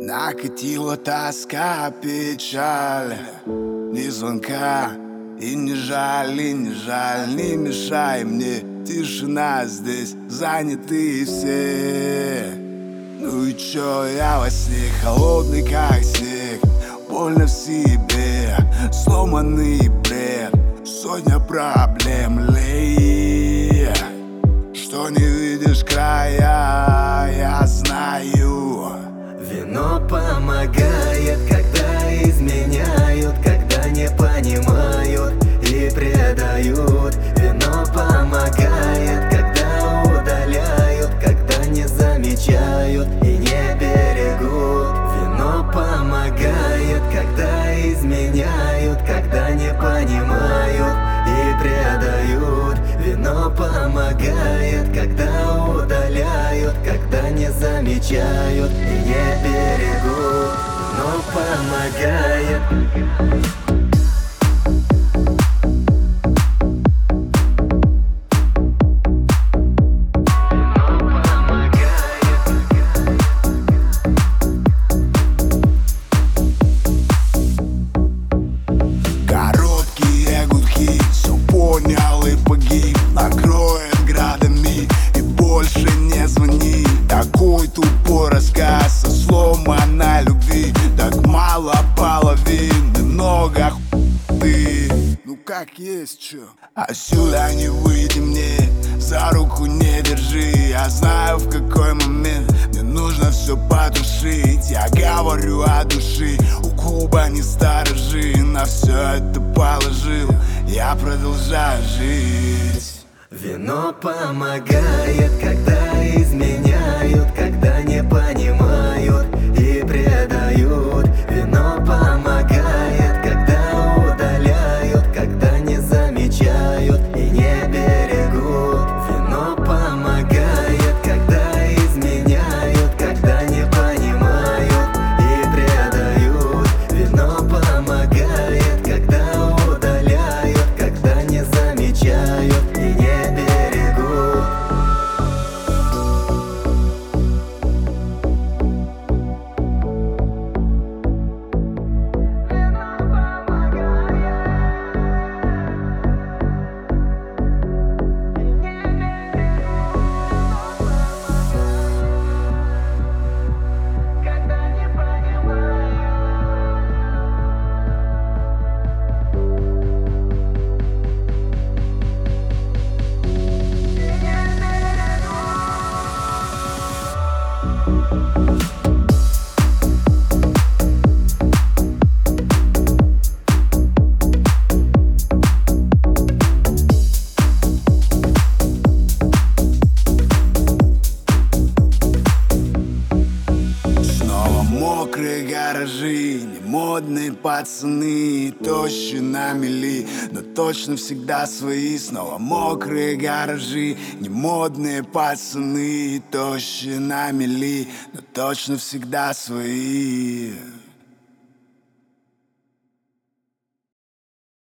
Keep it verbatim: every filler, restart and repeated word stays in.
Накатила тоска, печаль, ни звонка, и не жаль, и не жаль, не мешай мне. Тишина здесь, занятые все. Ну и чё, я во сне, холодный как снег, больно в себе, сломанный бред, сотня проблем, лей. Что не видишь края, я знаю. Вино помогает, когда изменяют, когда не понимают и предают. Вино помогает, когда удаляют, когда не замечают и не берегут. Вино помогает, когда изменяют, когда не понимают и предают. Вино помогает, когда удаляют, когда не замечают и не берегут. Вино помогает. Короткие гудки, все понял и погиб. Накроет градами и больше не звони. Такой тупой рассказ о сломанной любви. Так мало половины, много ты. Ну как есть чё. Отсюда не выйди мне, за руку не держи. Я знаю, в какой момент мне нужно все потушить. Я говорю от души, у клуба не сторожи. На все это положил, я продолжаю жить. Вино помогает, когда изменяют, когда не понимают и предают. Вино помогает, когда удаляют, когда не замечают и не берегут. Вино помогает, когда изменяют, когда не понимают и предают. Вино помогает, когда удаляют, когда не замечают и не берегут. Мокрые гаражи, не модные пацаны, тощие на мели, но точно всегда свои. Снова мокрые гаражи, не модные пацаны, тощие на мели, но точно всегда свои.